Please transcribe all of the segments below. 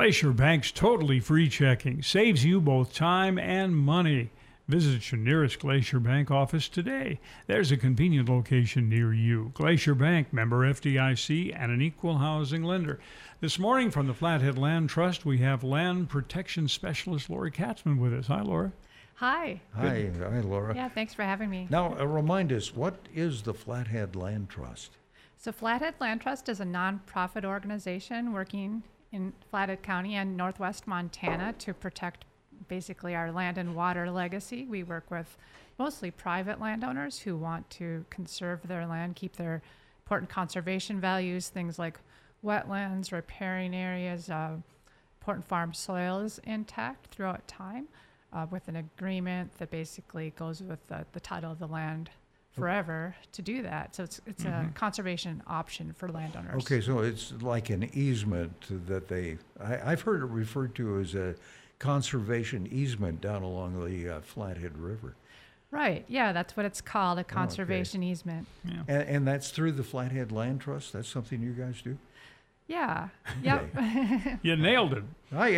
Glacier Bank's totally free checking saves you both time and money. Visit your nearest Glacier Bank office today. There's a convenient location near you. Glacier Bank, member FDIC, and an equal housing lender. This morning from the Flathead Land Trust, we have Land Protection Specialist Lori Katzman with us. Hi, Laura. Hi. Hi, Laura. Yeah, thanks for having me. Now, remind us, what is the Flathead Land Trust? So Flathead Land Trust is a nonprofit organization working in Flathead County and Northwest Montana to protect basically our land and water legacy. We work with mostly private landowners who want to conserve their land, keep their important conservation values, things like wetlands, riparian areas, important farm soils intact throughout time, with an agreement that basically goes with the title of the land forever to do that. So it's a conservation option for landowners. Okay, so it's like an easement that I've heard it referred to as a conservation easement down along the Flathead River. Right, yeah, that's what it's called, a conservation easement. Yeah. And that's through the Flathead Land Trust? That's something you guys do? Yeah, yep. You nailed it.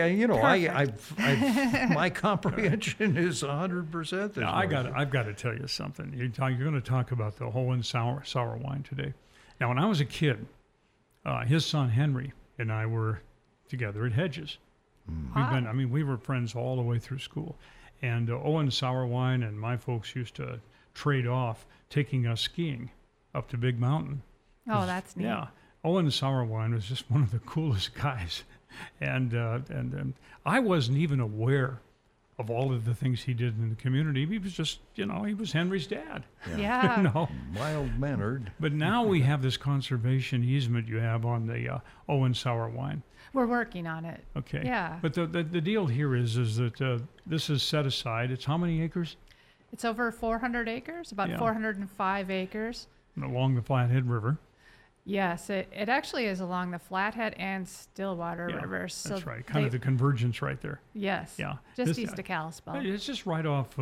My comprehension is 100%. Now, I've got to tell you something. You're going to talk about the Owen sour wine today. Now, when I was a kid, his son Henry and I were together at Hedges. We were friends all the way through school. And Owen sour wine and my folks used to trade off taking us skiing up to Big Mountain. Oh, that's neat. Yeah. Owen sour wine was just one of the coolest guys. And I wasn't even aware of all of the things he did in the community. He was just, he was Henry's dad. Yeah. Mild-mannered. But now we have this conservation easement you have on the Owen sour wine. We're working on it. Okay. Yeah. But the deal here is that this is set aside. It's how many acres? It's over 400 acres, about 405 acres. Along the Flathead River. Yes, it actually is along the Flathead and Stillwater rivers. So that's right. Kind of the convergence right there. Yes. Yeah. Just east of Kalispell. It's just right off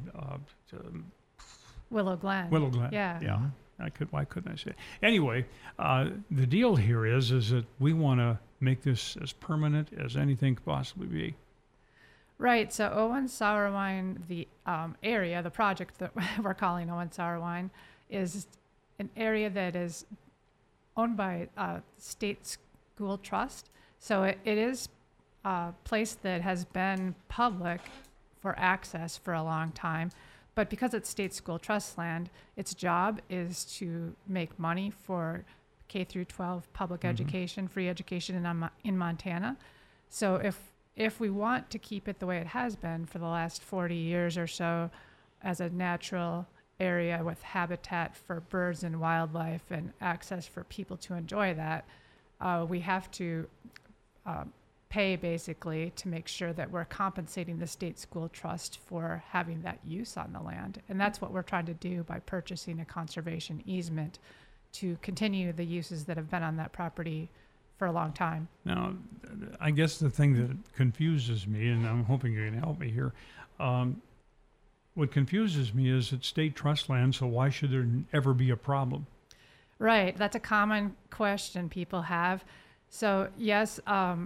Willow Glen. Willow Glen. Yeah. Yeah. Why couldn't I say it? Anyway, the deal here is that we want to make this as permanent as anything could possibly be. Right. So Owen Sour Wine, the area, the project that we're calling Owen Sour Wine, is an area that is owned by State School Trust. So it is a place that has been public for access for a long time. But because it's State School Trust land, its job is to make money for K through 12 public education, free education in Montana. So if we want to keep it the way it has been for the last 40 years or so as a natural area with habitat for birds and wildlife and access for people to enjoy that, we have to pay basically to make sure that we're compensating the State School Trust for having that use on the land. And that's what we're trying to do by purchasing a conservation easement to continue the uses that have been on that property for a long time. Now, I guess the thing that confuses me, and I'm hoping you can help me here, what confuses me is it's state trust land, so why should there ever be a problem? Right, that's a common question people have. So yes,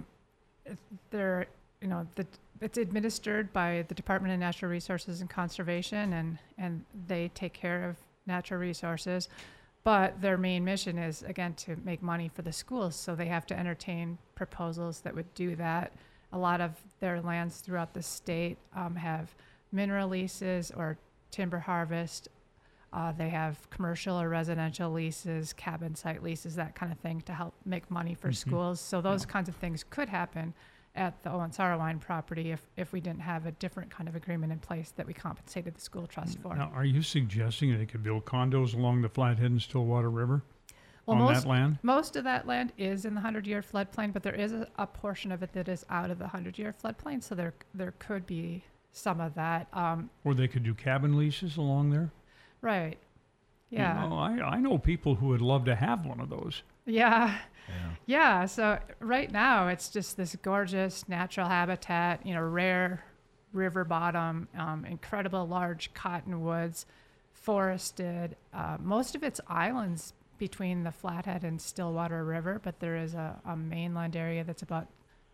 it's administered by the Department of Natural Resources and Conservation, and they take care of natural resources. But their main mission is, again, to make money for the schools, so they have to entertain proposals that would do that. A lot of their lands throughout the state have mineral leases or timber harvest. They have commercial or residential leases, cabin site leases, that kind of thing to help make money for schools. So those kinds of things could happen at the Owen Sour Wine property if we didn't have a different kind of agreement in place that we compensated the school trust for. Now, are you suggesting they could build condos along the Flathead and Stillwater River that land? Most of that land is in the 100-year floodplain, but there is a portion of it that is out of the 100-year floodplain, so there could be some of that. Or they could do cabin leases along there? Right. Yeah. I know people who would love to have one of those. Yeah. So right now it's just this gorgeous natural habitat, rare river bottom, incredible large cottonwoods, forested. Most of it's islands between the Flathead and Stillwater River, but there is a mainland area that's about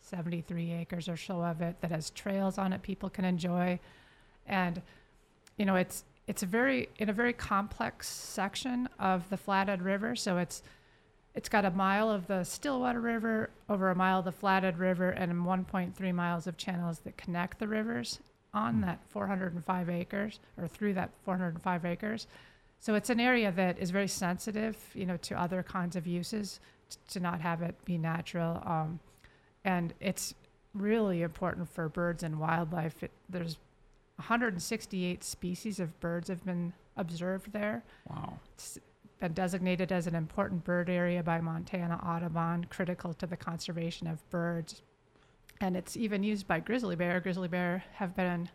73 acres or so of it that has trails on it people can enjoy. And, you know, it's a very complex section of the Flathead River. So it's got a mile of the Stillwater River, over a mile of the Flathead River, and 1.3 miles of channels that connect the rivers on that 405 acres, or through that 405 acres. So it's an area that is very sensitive, you know, to other kinds of uses, to not have it be natural. And it's really important for birds and wildlife. There's 168 species of birds have been observed there. Wow. It's been designated as an important bird area by Montana Audubon, critical to the conservation of birds. And it's even used by grizzly bear. Grizzly bear have been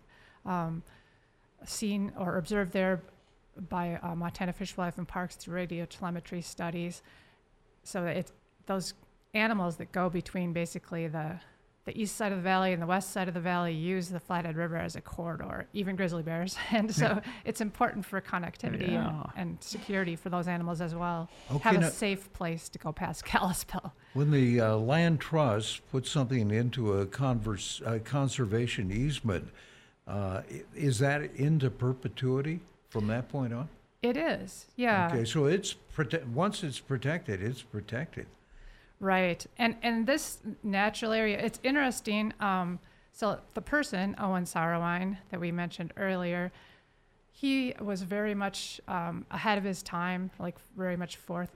seen or observed there by Montana Fish, Wildlife, and Parks through radio telemetry studies. So it's those animals that go between basically the east side of the valley and the west side of the valley use the Flathead River as a corridor, even grizzly bears. And so it's important for connectivity and security for those animals as well. Okay, Have now- a safe place to go past Kalispell. When the land trust puts something into a conservation easement, is that into perpetuity from that point on? It is, yeah. Okay, so it's once it's protected, it's protected. Right. And this natural area, it's interesting. So the person, Owen Sauerwein, that we mentioned earlier, he was very much ahead of his time, like very much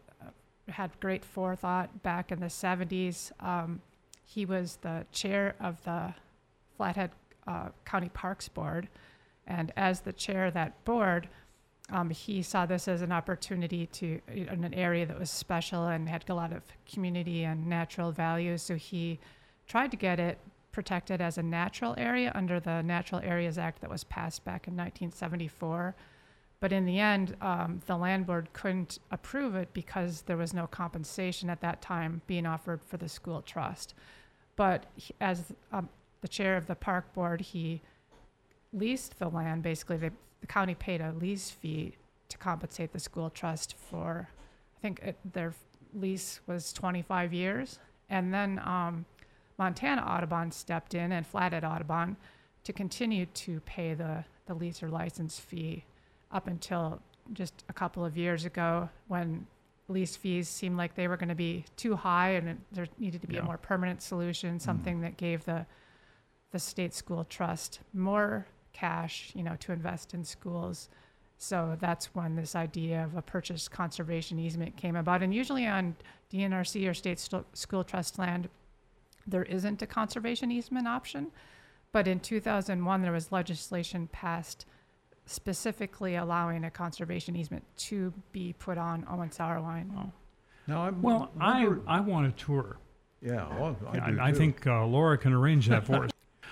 had great forethought back in the 70s. He was the chair of the Flathead County Parks Board. And as the chair of that board, he saw this as an opportunity in an area that was special and had a lot of community and natural values. So he tried to get it protected as a natural area under the Natural Areas Act that was passed back in 1974. But in the end, the land board couldn't approve it because there was no compensation at that time being offered for the school trust. But as the chair of the park board, he leased the land. Basically, the county paid a lease fee to compensate the school trust for, I think their lease was 25 years. And then Montana Audubon stepped in, and Flathead Audubon, to continue to pay the lease or license fee up until just a couple of years ago, when lease fees seemed like they were going to be too high, and there needed to be a more permanent solution, something that gave the state school trust more cash, you know, to invest in schools. So that's when this idea of a purchase conservation easement came about. And usually on DNRC or state school trust land, there isn't a conservation easement option. But in 2001, there was legislation passed specifically allowing a conservation easement to be put on Owen Sauerwein. Oh. Now, I want a tour. Yeah, well, I think Laura can arrange that for us.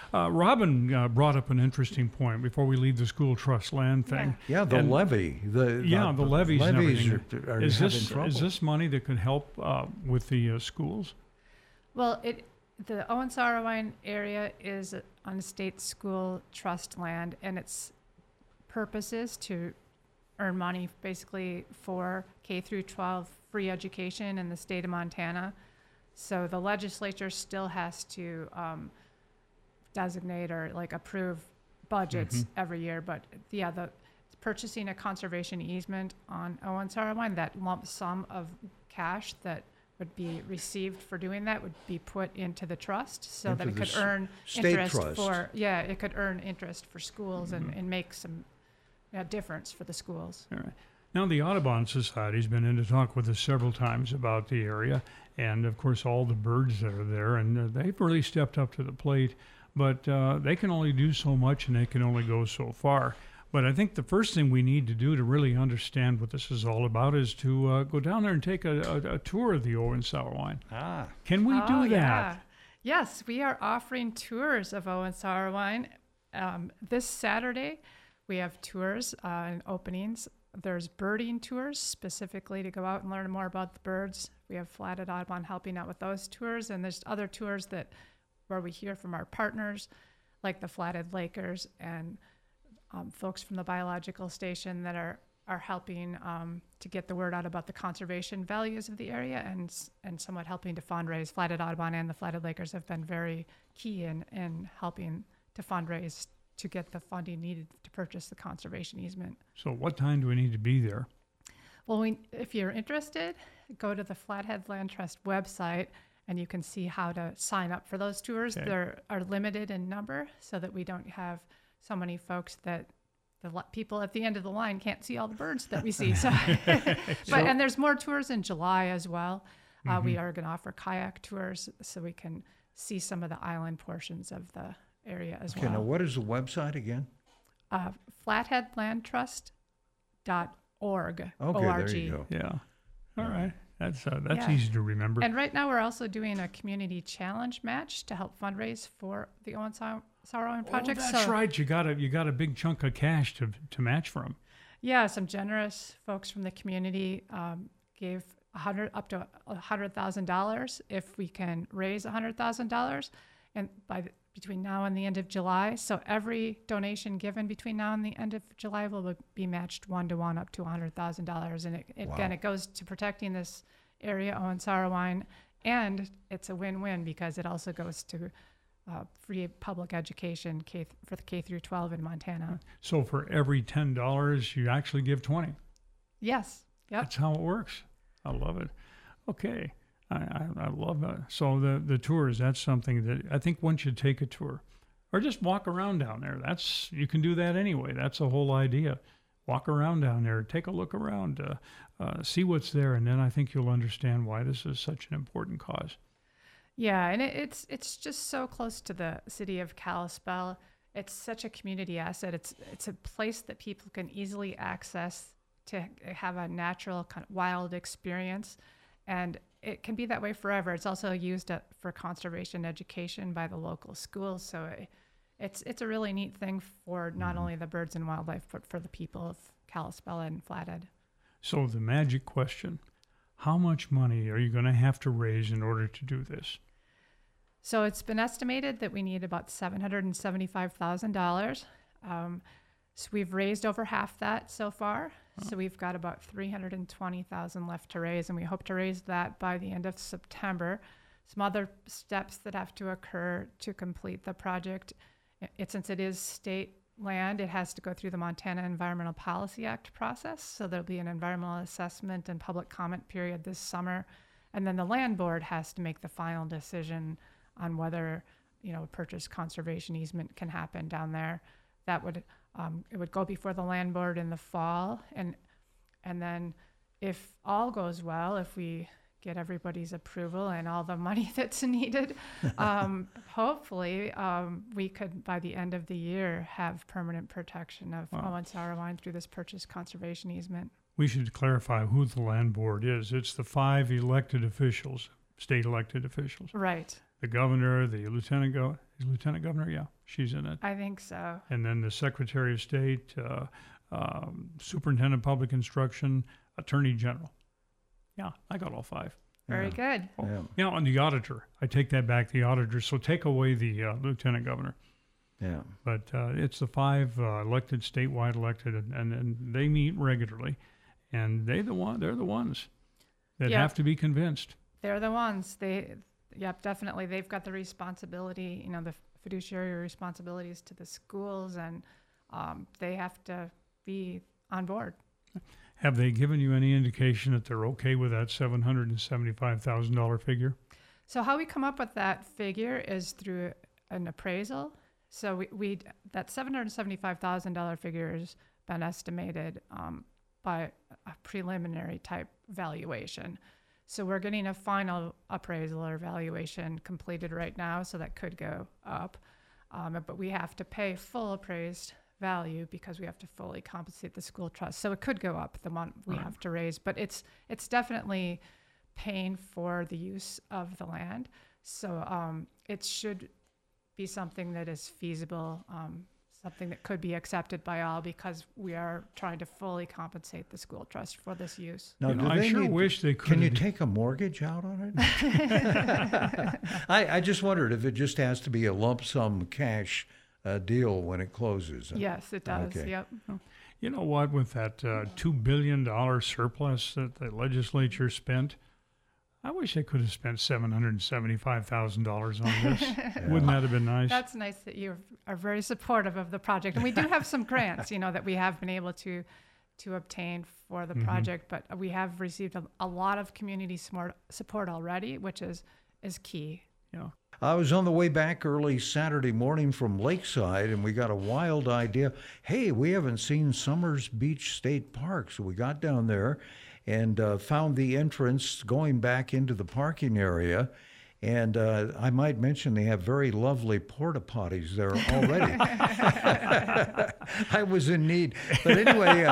Robin brought up an interesting point before we leave the school trust land thing. Yeah, the levee. The levies and everything. are Is having trouble. this money that could help with the schools? Well, the Owen Sauerwein area is on state school trust land, and its purpose is to earn money basically for K through 12 free education in the state of Montana. So the legislature still has to designate or like approve budgets every year. But yeah, purchasing a conservation easement on Owen Sauerwein, that lump sum of cash that would be received for doing that would be put into the trust so that it could earn interest it could earn interest for schools and make some difference for the schools. All right. Now, the Audubon Society's been in to talk with us several times about the area, and of course all the birds that are there, and they've really stepped up to the plate, but they can only do so much and they can only go so far. But I think the first thing we need to do to really understand what this is all about is to go down there and take a tour of the Owen Sauerwein. Can we do that? Yeah. Yes, we are offering tours of Owen Sauerwein. This Saturday, we have tours and openings. There's birding tours specifically to go out and learn more about the birds. We have Flathead Audubon helping out with those tours, and there's other tours where we hear from our partners, like the Flathead Lakers and folks from the biological station that are are helping to get the word out about the conservation values of the area and somewhat helping to fundraise. Flathead Audubon and the Flathead Lakers have been very key in helping to fundraise to get the funding needed to purchase the conservation easement. So what time do we need to be there? Well, if you're interested, go to the Flathead Land Trust website and you can see how to sign up for those tours. Okay. They are limited in number so that we don't have so many folks that people at the end of the line can't see all the birds that we see. And there's more tours in July as well. We are going to offer kayak tours so we can see some of the island portions of the area as well. Okay, now what is the website again? Flatheadlandtrust.org. Okay, O-R-G. there you go. Yeah. All right. That's Yeah. easy to remember. And right now we're also doing a community challenge match to help fundraise for the Owen Sauerwein project. Oh, that's right. You got a big chunk of cash to match from. Yeah, some generous folks from the community gave up to $100,000 if we can raise $100,000, and between now and the end of July. So every donation given between now and the end of July will be matched 1-to-1 up to $100,000. And again, it goes to protecting this area, Owen Sauerwein, and it's a win-win because it also goes to free public education for the K through 12 in Montana. So for every $10, you actually give 20. Yes. Yep. That's how it works. I love it. Okay. I love that. So the tours, that's something that I think once you take a tour or just walk around down there, you can do that anyway. That's the whole idea. Walk around down there, take a look around, see what's there. And then I think you'll understand why this is such an important cause. Yeah, and it's just so close to the city of Kalispell. It's such a community asset. It's a place that people can easily access to have a natural kind of wild experience, and it can be that way forever. It's also used for conservation education by the local schools, so it's a really neat thing for not only the birds and wildlife, but for the people of Kalispell and Flathead. So the magic question: how much money are you going to have to raise in order to do this? So it's been estimated that we need about $775,000. So we've raised over half that so far. So we've got about $320,000 left to raise, and we hope to raise that by the end of September. Some other steps that have to occur to complete the project, since it is state land, it has to go through the Montana Environmental Policy Act process. So there'll be an environmental assessment and public comment period this summer, and then the land board has to make the final decision on whether a purchase conservation easement can happen down there. That would it would go before the land board in the fall, and then if all goes well, if we get everybody's approval and all the money that's needed, hopefully we could by the end of the year have permanent protection of Owen Sauerwein through this purchase conservation easement. We should clarify who the land board is. It's the 5 elected officials, state elected officials. Right. The governor, the lieutenant governor, yeah, she's in it. I think so. And then the Secretary of State, Superintendent of Public Instruction, Attorney General. Yeah, I got all 5. Very good. Yeah, and the auditor. I take that back, the auditor. So take away the lieutenant governor. Yeah. But it's the 5 elected, statewide elected, and they meet regularly. And they're the ones that have to be convinced. They're the ones. Yep, definitely. They've got the responsibility, the fiduciary responsibilities to the schools, and they have to be on board. Have they given you any indication that they're okay with that $775,000 figure? So how we come up with that figure is through an appraisal. So that $775,000 figure has been estimated by a preliminary type valuation. So we're getting a final appraisal or valuation completed right now, so that could go up. But we have to pay full appraised value because we have to fully compensate the school trust. So it could go up the amount we have to raise, but it's definitely paying for the use of the land. So it should be something that is feasible, something that could be accepted by all, because we are trying to fully compensate the school trust for this use. Now, I sure wish they could. Can you take a mortgage out on it? I just wondered if it just has to be a lump sum cash deal when it closes. Yes, it does. Okay. Yep. You know what? With that $2 billion surplus that the legislature spent, I wish they could have spent $775,000 on this. Wouldn't that have been nice? That's nice that you are very supportive of the project. And we do have some grants, that we have been able to obtain for the project, but we have received a lot of community support already, which is key. Yeah. I was on the way back early Saturday morning from Lakeside, and we got a wild idea. Hey, we haven't seen Summers Beach State Park. So we got down there and found the entrance going back into the parking area. And I might mention they have very lovely porta potties there already. I was in need. But anyway,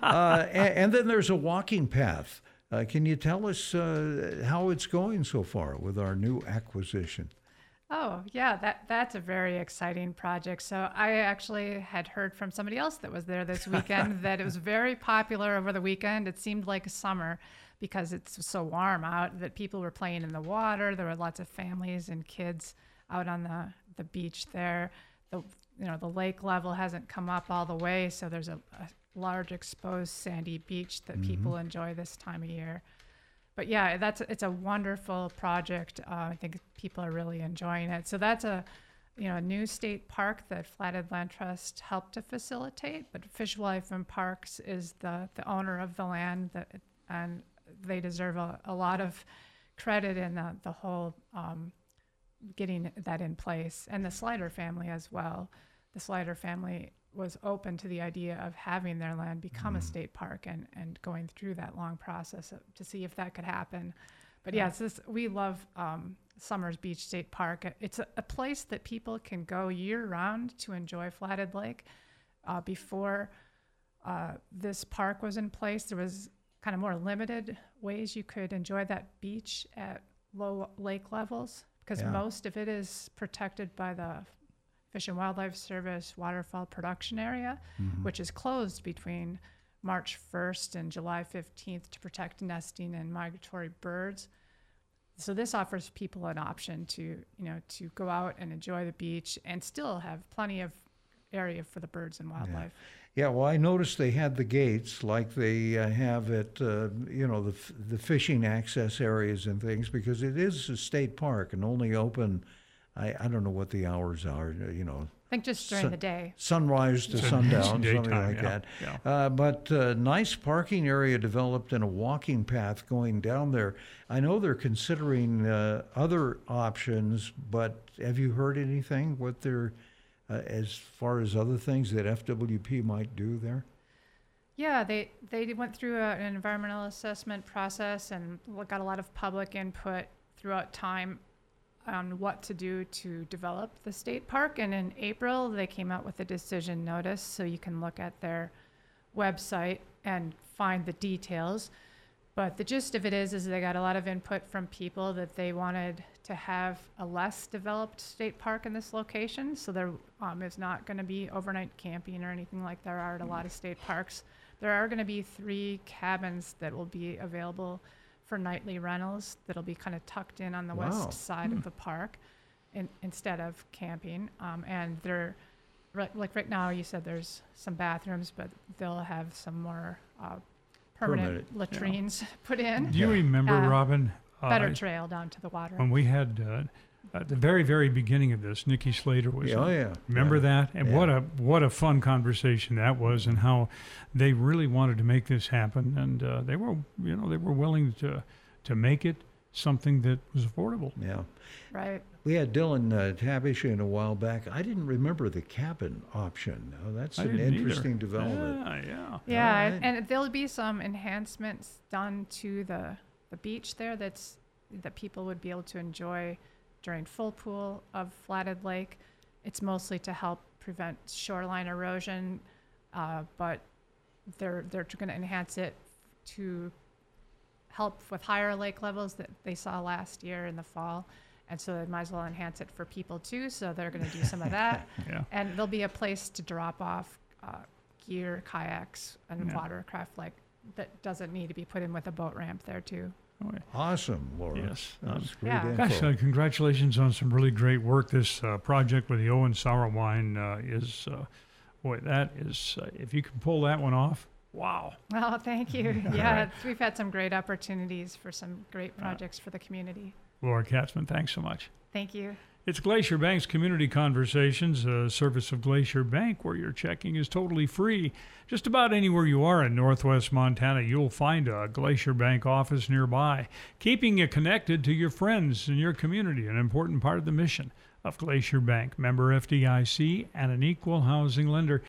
and then there's a walking path. Can you tell us how it's going so far with our new acquisition? Oh, yeah, that's a very exciting project. So I actually had heard from somebody else that was there this weekend that it was very popular over the weekend. It seemed like summer because it's so warm out that people were playing in the water. There were lots of families and kids out on the beach there. The lake level hasn't come up all the way, so there's a large exposed sandy beach that people enjoy this time of year. But yeah, it's a wonderful project. I think people are really enjoying it. So that's a new state park that Flathead Land Trust helped to facilitate. But Fish, Wildlife and Parks is the owner of the land, and they deserve a lot of credit in the whole getting that in place. And the Slider family as well. The Slider family was open to the idea of having their land become a state park and going through that long process to see if that could happen. But yeah, we love Summers Beach State Park. It's a place that people can go year round to enjoy Flathead Lake. Before this park was in place, there was kind of more limited ways you could enjoy that beach at low lake levels because most of it is protected by the Fish and Wildlife Service waterfowl production area, which is closed between March 1st and July 15th to protect nesting and migratory birds. So this offers people an option to go out and enjoy the beach and still have plenty of area for the birds and wildlife. Yeah, well, I noticed they had the gates like they have at, the fishing access areas and things because it is a state park and only open, I don't know what the hours are, I think just during the day. Sunrise to sundown, something like that. Yeah. But nice parking area developed and a walking path going down there. I know they're considering other options, but have you heard anything what they're, as far as other things that FWP might do there? Yeah, they went through an environmental assessment process and got a lot of public input throughout time on what to do to develop the state park. And in April, they came out with a decision notice, so you can look at their website and find the details. But the gist of it is they got a lot of input from people that they wanted to have a less developed state park in this location. So there is not going to be overnight camping or anything like there are at a lot of state parks. There are going to be 3 cabins that will be available for nightly rentals that'll be kind of tucked in on the west side of the park instead of camping. And they're, like right now you said there's some bathrooms, but they'll have some more permanent latrines put in. Do you remember, Robin? Better trail down to the water. When we had, at the very, very beginning of this, Nikki Slater was Remember that? And what a fun conversation that was, and how they really wanted to make this happen, and they were willing to make it something that was affordable. Yeah. Right. We had Dylan Tabish in a while back. I didn't remember the cabin option. Now, that's an interesting development. Yeah, and there'll be some enhancements done to the beach there that people would be able to enjoy during full pool of Flathead Lake. It's mostly to help prevent shoreline erosion, but they're going to enhance it to help with higher lake levels that they saw last year in the fall. And so they might as well enhance it for people too. So they're going to do some of that. And there'll be a place to drop off gear, kayaks, and watercraft that doesn't need to be put in with a boat ramp there too. Oh, yeah. Awesome, Laura. Yes. That's great info. Gosh, congratulations on some really great work. This project with the Owen Sour Wine is Boy, that is, if you can pull that one off, wow. Oh, thank you. Yeah, we've had some great opportunities for some great projects for the community. Laura Katzman, thanks so much. Thank you. It's Glacier Bank's Community Conversations, a service of Glacier Bank where your checking is totally free. Just about anywhere you are in northwest Montana, you'll find a Glacier Bank office nearby, keeping you connected to your friends and your community, an important part of the mission of Glacier Bank, member FDIC, and an equal housing lender.